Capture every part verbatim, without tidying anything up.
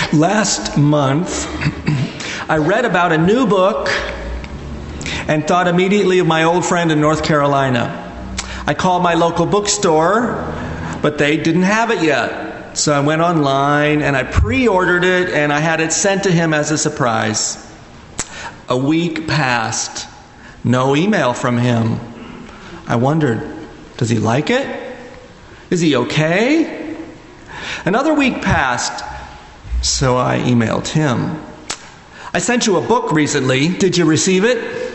Last month, I read about a new book and thought immediately of my old friend in North Carolina. I called my local bookstore, but they didn't have it yet. So I went online and I pre-ordered it and I had it sent to him as a surprise. A week passed. No email from him. I wondered, does he like it? Is he okay? Another week passed. So I emailed him. I sent you a book recently. Did you receive it?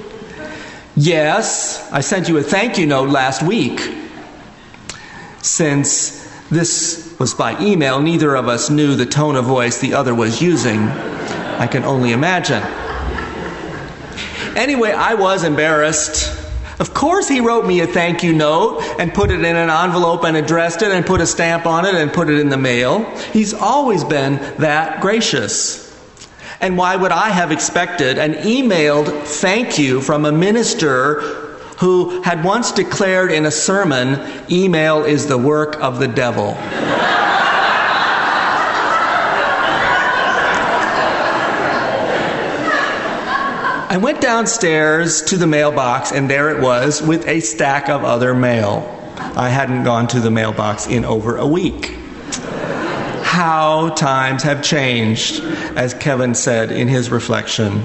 Yes. I sent you a thank you note last week. Since this was by email, neither of us knew the tone of voice the other was using. I can only imagine. Anyway, I was embarrassed. Of course he wrote me a thank you note and put it in an envelope and addressed it and put a stamp on it and put it in the mail. He's always been that gracious. And why would I have expected an emailed thank you from a minister who had once declared in a sermon, email is the work of the devil? I went downstairs to the mailbox, and there it was with a stack of other mail. I hadn't gone to the mailbox in over a week. How times have changed, as Kevin said in his reflection.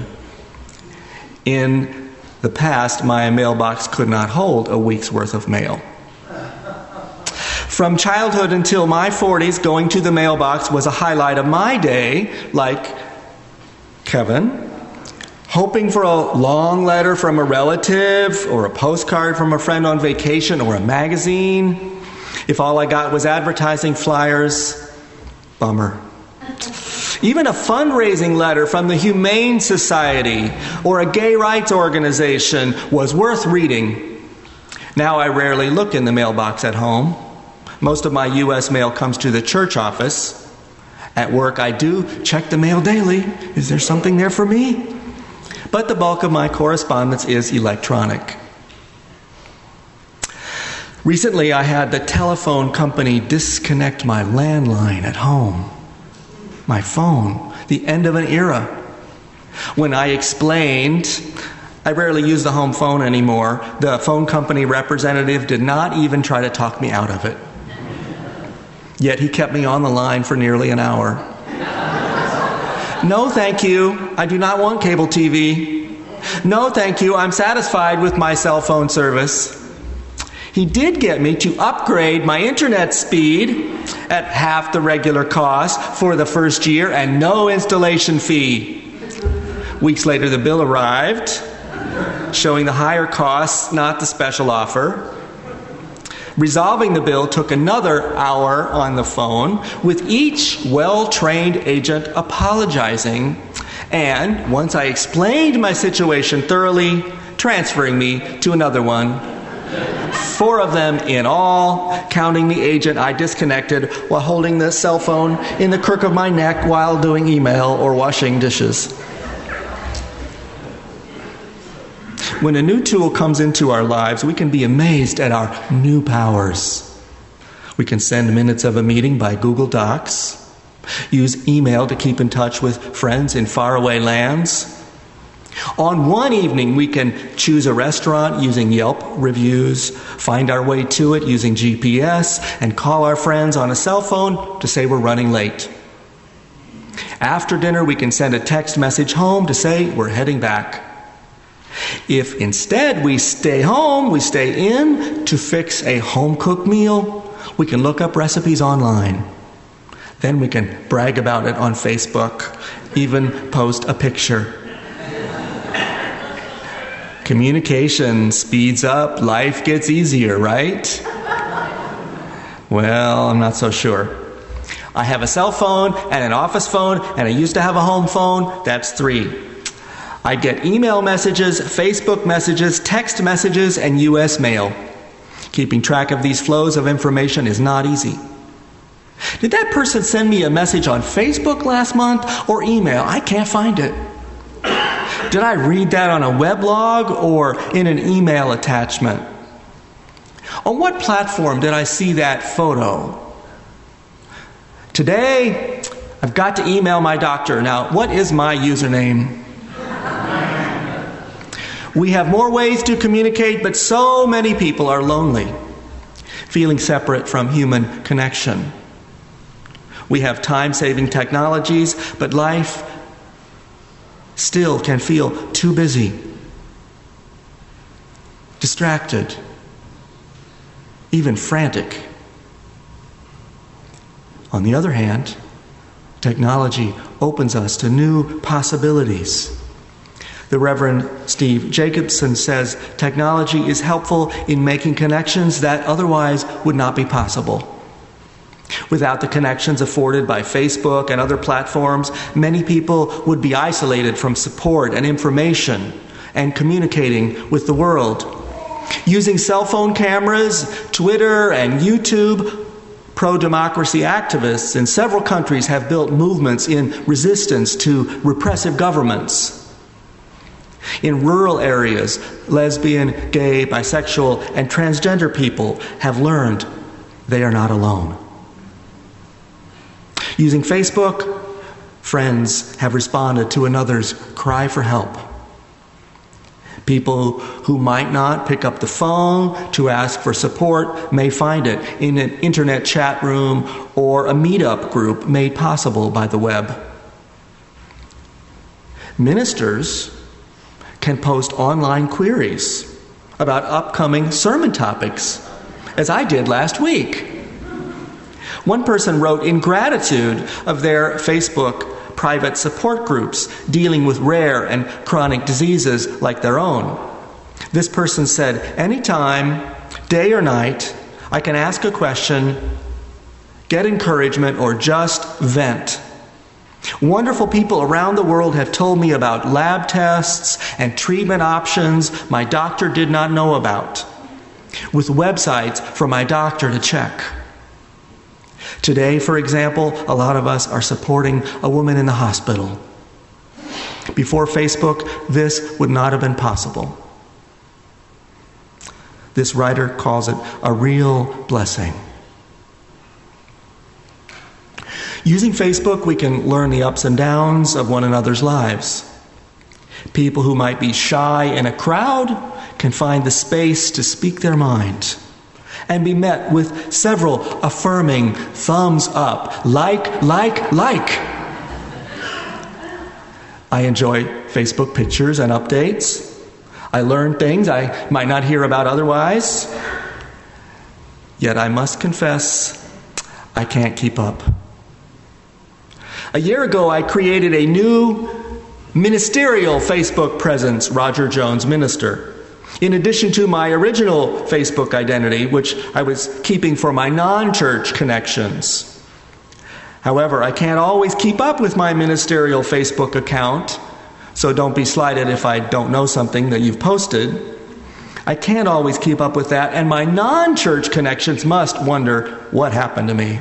In the past, my mailbox could not hold a week's worth of mail. From childhood until my forties, going to the mailbox was a highlight of my day, like Kevin. Hoping for a long letter from a relative or a postcard from a friend on vacation or a magazine. If all I got was advertising flyers, bummer. Even a fundraising letter from the Humane Society or a gay rights organization was worth reading. Now I rarely look in the mailbox at home. Most of my U S mail comes to the church office. At work I do check the mail daily. Is there something there for me? But the bulk of my correspondence is electronic. Recently, I had the telephone company disconnect my landline at home. My phone, the end of an era. When I explained, I rarely use the home phone anymore, the phone company representative did not even try to talk me out of it. Yet he kept me on the line for nearly an hour. No, thank you. I do not want cable T V. No, thank you. I'm satisfied with my cell phone service. He did get me to upgrade my internet speed at half the regular cost for the first year and no installation fee. Weeks later, the bill arrived, showing the higher costs, not the special offer. Resolving the bill took another hour on the phone, with each well-trained agent apologizing, and once I explained my situation thoroughly, transferring me to another one. Four of them in all, counting the agent I disconnected while holding the cell phone in the crook of my neck while doing email or washing dishes. When a new tool comes into our lives, we can be amazed at our new powers. We can send minutes of a meeting by Google Docs, use email to keep in touch with friends in faraway lands. On one evening, we can choose a restaurant using Yelp reviews, find our way to it using G P S, and call our friends on a cell phone to say we're running late. After dinner, we can send a text message home to say we're heading back. If instead we stay home, we stay in to fix a home-cooked meal, we can look up recipes online. Then we can brag about it on Facebook, even post a picture. Communication speeds up, life gets easier, right? Well, I'm not so sure. I have a cell phone and an office phone, and I used to have a home phone. That's three. I get email messages, Facebook messages, text messages, and U S mail. Keeping track of these flows of information is not easy. Did that person send me a message on Facebook last month or email? I can't find it. Did I read that on a weblog or in an email attachment? On what platform did I see that photo? Today, I've got to email my doctor. Now, what is my username? We have more ways to communicate, but so many people are lonely, feeling separate from human connection. We have time-saving technologies, but life still can feel too busy, distracted, even frantic. On the other hand, technology opens us to new possibilities. The Reverend Steve Jacobson says technology is helpful in making connections that otherwise would not be possible. Without the connections afforded by Facebook and other platforms, many people would be isolated from support and information and communicating with the world. Using cell phone cameras, Twitter, and YouTube, pro-democracy activists in several countries have built movements in resistance to repressive governments. In rural areas, lesbian, gay, bisexual, and transgender people have learned they are not alone. Using Facebook, friends have responded to another's cry for help. People who might not pick up the phone to ask for support may find it in an internet chat room or a meetup group made possible by the web. Ministers can post online queries about upcoming sermon topics, as I did last week. One person wrote in gratitude of their Facebook private support groups dealing with rare and chronic diseases like their own. This person said, anytime, day or night, I can ask a question, get encouragement, or just vent. Wonderful people around the world have told me about lab tests and treatment options my doctor did not know about, with websites for my doctor to check. Today, for example, a lot of us are supporting a woman in the hospital. Before Facebook, this would not have been possible. This writer calls it a real blessing. Using Facebook, we can learn the ups and downs of one another's lives. People who might be shy in a crowd can find the space to speak their mind and be met with several affirming thumbs up, like, like, like. I enjoy Facebook pictures and updates. I learn things I might not hear about otherwise. Yet I must confess, I can't keep up. A year ago, I created a new ministerial Facebook presence, Roger Jones Minister, in addition to my original Facebook identity, which I was keeping for my non-church connections. However, I can't always keep up with my ministerial Facebook account, so don't be slighted if I don't know something that you've posted. I can't always keep up with that, and my non-church connections must wonder what happened to me.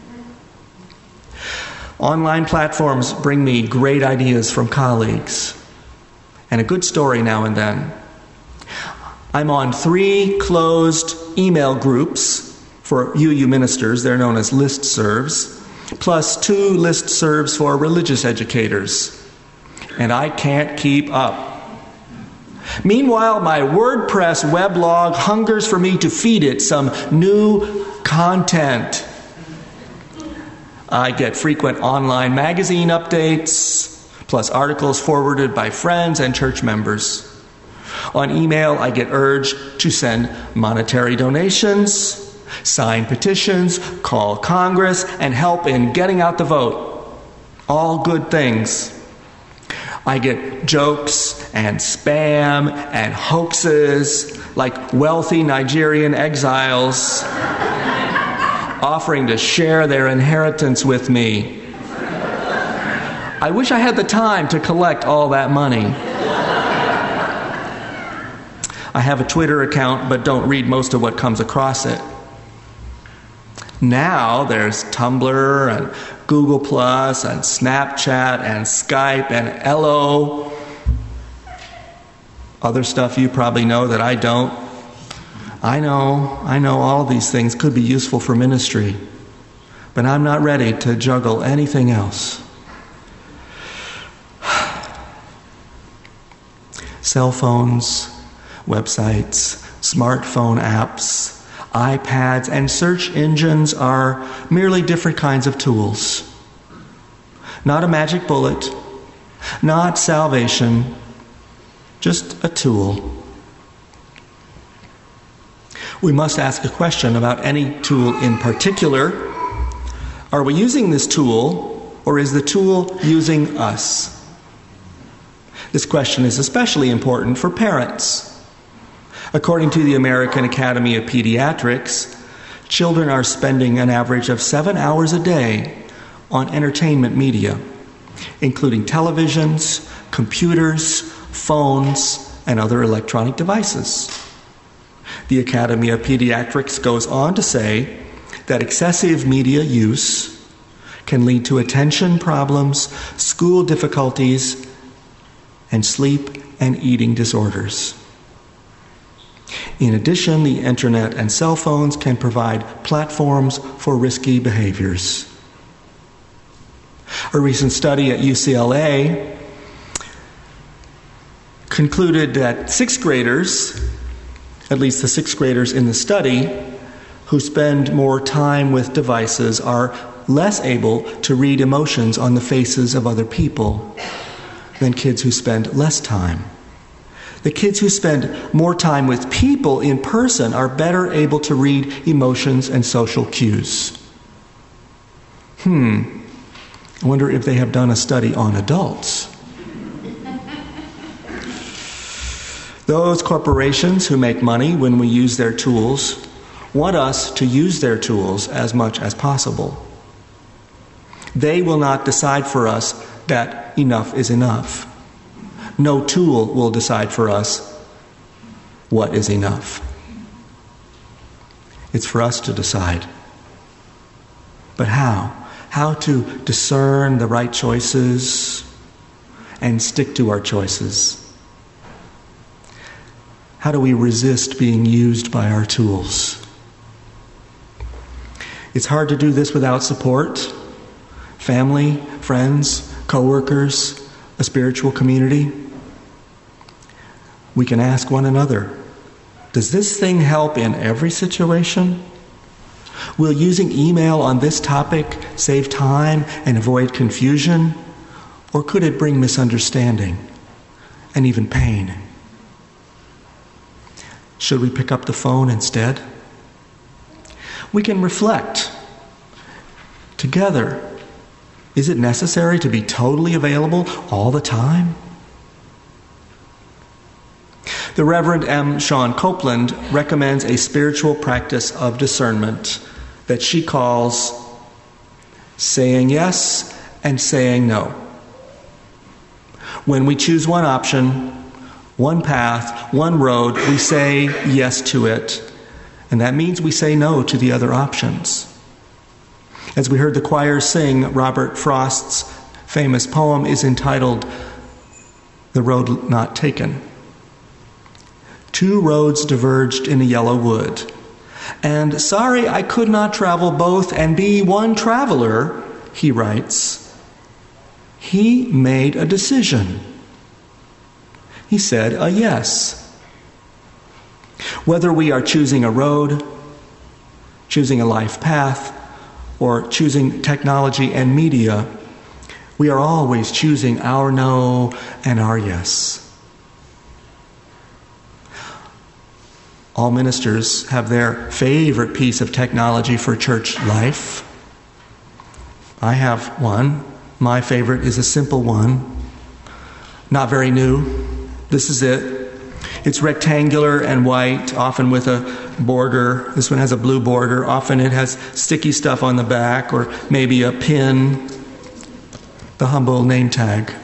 Online platforms bring me great ideas from colleagues and a good story now and then. I'm on three closed email groups for U U ministers, they're known as listservs, plus two listservs for religious educators. And I can't keep up. Meanwhile, my WordPress weblog hungers for me to feed it some new content. I get frequent online magazine updates, plus articles forwarded by friends and church members. On email, I get urged to send monetary donations, sign petitions, call Congress, and help in getting out the vote. All good things. I get jokes and spam and hoaxes like wealthy Nigerian exiles offering to share their inheritance with me. I wish I had the time to collect all that money. I have a Twitter account, but don't read most of what comes across it. Now there's Tumblr and Google Plus and Snapchat and Skype and Ello. Other stuff you probably know that I don't. I know, I know all these things could be useful for ministry. but I'm not ready to juggle anything else. Cell phones, websites, smartphone apps, iPads, and search engines are merely different kinds of tools. Not a magic bullet, not salvation, just a tool. We must ask a question about any tool in particular. Are we using this tool, or is the tool using us? This question is especially important for parents. According to the American Academy of Pediatrics, children are spending an average of seven hours a day on entertainment media, including televisions, computers, phones, and other electronic devices. The Academy of Pediatrics goes on to say that excessive media use can lead to attention problems, school difficulties, and sleep and eating disorders. In addition, the internet and cell phones can provide platforms for risky behaviors. A recent study at U C L A concluded that sixth graders, at least the sixth graders in the study, who spend more time with devices are less able to read emotions on the faces of other people than kids who spend less time. The kids who spend more time with people in person are better able to read emotions and social cues. Hmm. I wonder if they have done a study on adults. Those corporations who make money when we use their tools want us to use their tools as much as possible. They will not decide for us that enough is enough. No tool will decide for us what is enough. It's for us to decide. But how? How to discern the right choices and stick to our choices. How do we resist being used by our tools? It's hard to do this without support, family, friends, coworkers, a spiritual community. We can ask one another, does this thing help in every situation? Will using email on this topic save time and avoid confusion? Or could it bring misunderstanding and even pain? Should we pick up the phone instead? We can reflect together. Is it necessary to be totally available all the time? The Reverend M. Sean Copeland recommends a spiritual practice of discernment that she calls saying yes and saying no. When we choose one option, one path, one road, we say yes to it, and that means we say no to the other options. As we heard the choir sing, Robert Frost's famous poem is entitled The Road Not Taken. Two roads diverged in a yellow wood, and sorry I could not travel both and be one traveler, he writes. He made a decision. He said a yes. Whether we are choosing a road, choosing a life path, or choosing technology and media, we are always choosing our no and our yes. All ministers have their favorite piece of technology for church life. I have one. My favorite is a simple one. Not very new. This is it. It's rectangular and white, often with a border. This one has a blue border. Often it has sticky stuff on the back or maybe a pin, the humble name tag.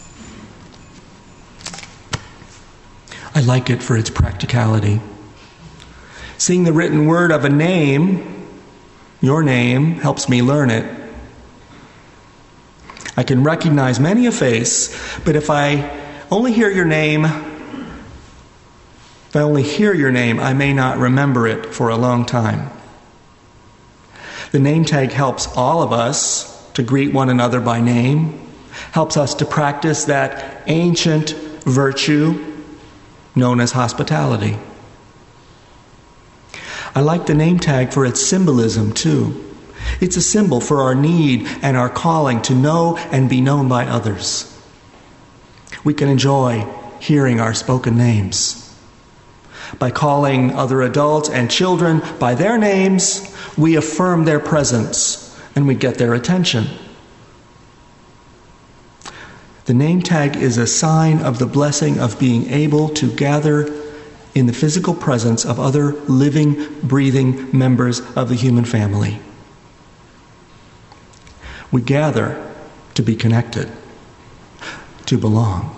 I like it for its practicality. Seeing the written word of a name, your name, helps me learn it. I can recognize many a face, but if I only hear your name, if I only hear your name, I may not remember it for a long time. The name tag helps all of us to greet one another by name, helps us to practice that ancient virtue known as hospitality. I like the name tag for its symbolism too. It's a symbol for our need and our calling to know and be known by others. We can enjoy hearing our spoken names. By calling other adults and children by their names, we affirm their presence and we get their attention. The name tag is a sign of the blessing of being able to gather in the physical presence of other living, breathing members of the human family. We gather to be connected, to belong.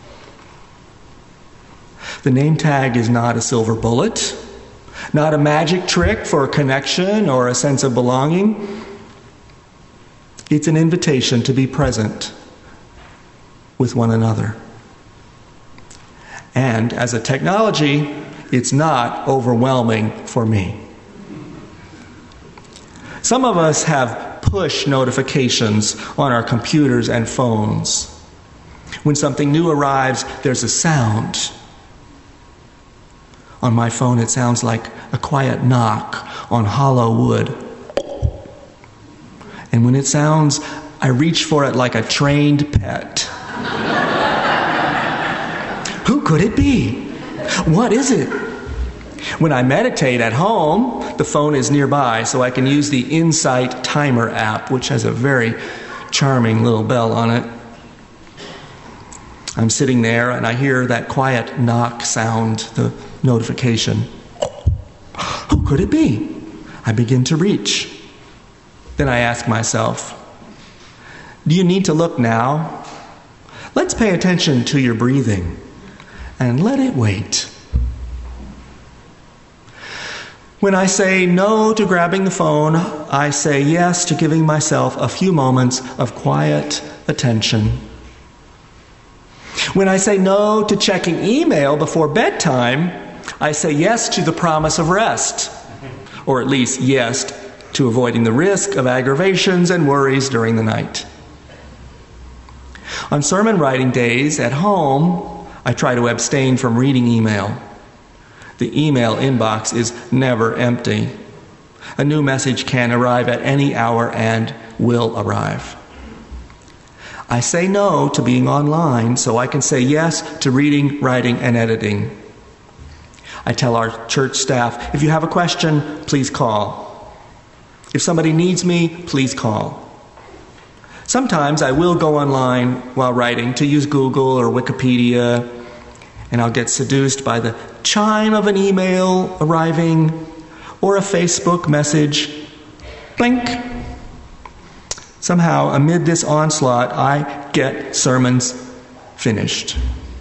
The name tag is not a silver bullet, not a magic trick for a connection or a sense of belonging. It's an invitation to be present with one another. And as a technology, it's not overwhelming for me. Some of us have push notifications on our computers and phones. When something new arrives, there's a sound. On my phone, it sounds like a quiet knock on hollow wood. And when it sounds, I reach for it like a trained pet. Who could it be? What is it? When I meditate at home, the phone is nearby, so I can use the Insight Timer app, which has a very charming little bell on it. I'm sitting there and I hear that quiet knock sound, the notification. Who could it be? I begin to reach. Then I ask myself, do you need to look now? Let's pay attention to your breathing and let it wait. When I say no to grabbing the phone, I say yes to giving myself a few moments of quiet attention. When I say no to checking email before bedtime, I say yes to the promise of rest, or at least yes to avoiding the risk of aggravations and worries during the night. On sermon writing days at home, I try to abstain from reading email. The email inbox is never empty. A new message can arrive at any hour and will arrive. I say no to being online so I can say yes to reading, writing, and editing. I tell our church staff, if you have a question, please call. If somebody needs me, please call. Sometimes I will go online while writing to use Google or Wikipedia, and I'll get seduced by the chime of an email arriving or a Facebook message. Blink. Somehow, amid this onslaught, I get sermons finished.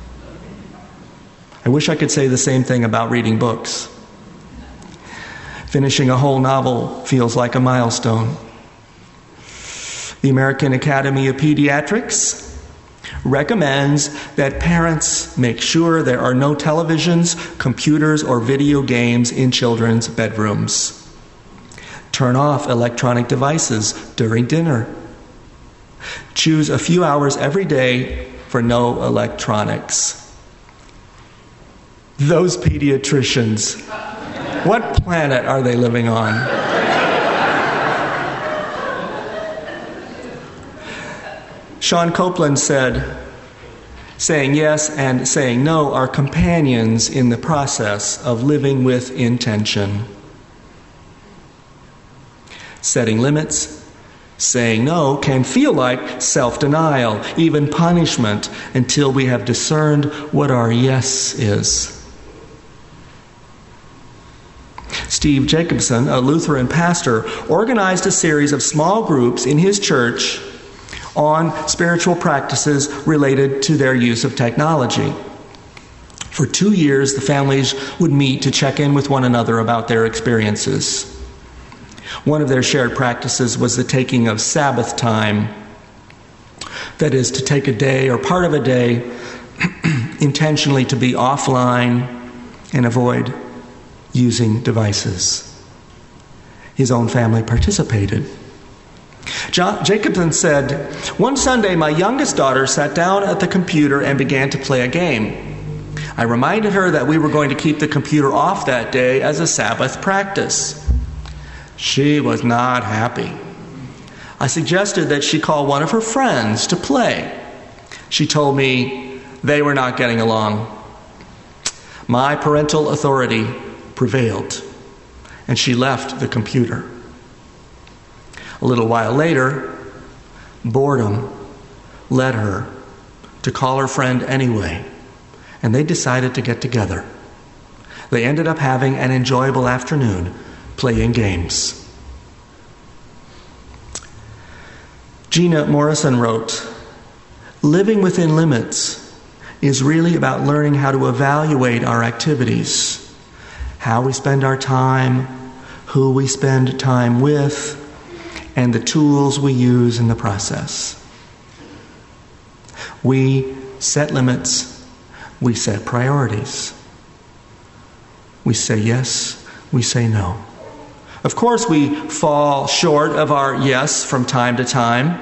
I wish I could say the same thing about reading books. Finishing a whole novel feels like a milestone. The American Academy of Pediatrics recommends that parents make sure there are no televisions, computers, or video games in children's bedrooms. Turn off electronic devices during dinner. Choose a few hours every day for no electronics. Those pediatricians, what planet are they living on? Sean Copeland said, saying yes and saying no are companions in the process of living with intention. Setting limits, saying no can feel like self-denial, even punishment, until we have discerned what our yes is. Steve Jacobson, a Lutheran pastor, organized a series of small groups in his church on spiritual practices related to their use of technology. For two years, the families would meet to check in with one another about their experiences. One of their shared practices was the taking of Sabbath time. That is, to take a day or part of a day intentionally to be offline and avoid using devices. His own family participated. John Jacobson said, "One Sunday, my youngest daughter sat down at the computer and began to play a game. I reminded her that we were going to keep the computer off that day as a Sabbath practice. She was not happy. I suggested that she call one of her friends to play. She told me they were not getting along. My parental authority prevailed, and she left the computer. A little while later, boredom led her to call her friend anyway, and they decided to get together. They ended up having an enjoyable afternoon playing games." Gina Morrison wrote, "Living within limits is really about learning how to evaluate our activities, how we spend our time, who we spend time with, and the tools we use in the process. We set limits, we set priorities. We say yes, we say no. Of course, we fall short of our yes from time to time.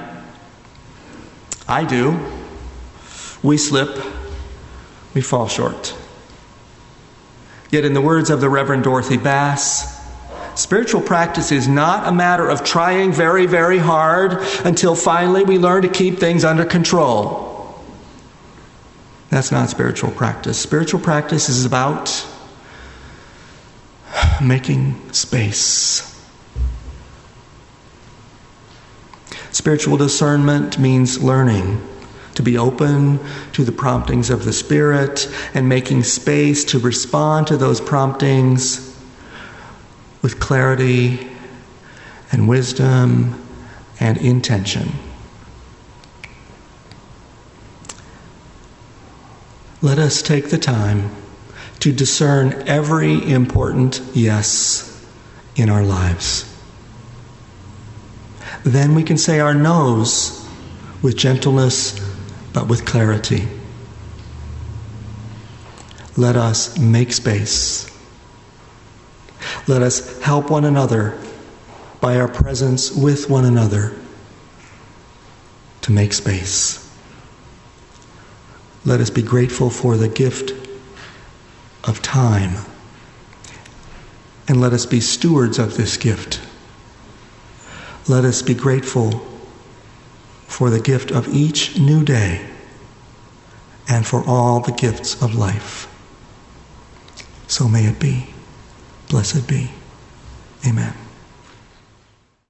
I do. We slip, we fall short. Yet in the words of the Reverend Dorothy Bass, spiritual practice is not a matter of trying very, very hard until finally we learn to keep things under control. That's not spiritual practice. Spiritual practice is about making space. Spiritual discernment means learning to be open to the promptings of the Spirit and making space to respond to those promptings with clarity and wisdom and intention. Let us take the time to discern every important yes in our lives. Then we can say our no's with gentleness, but with clarity. Let us make space. Let us help one another by our presence with one another to make space. Let us be grateful for the gift of time, and let us be stewards of this gift. Let us be grateful for the gift of each new day and for all the gifts of life. So may it be. Blessed be. Amen.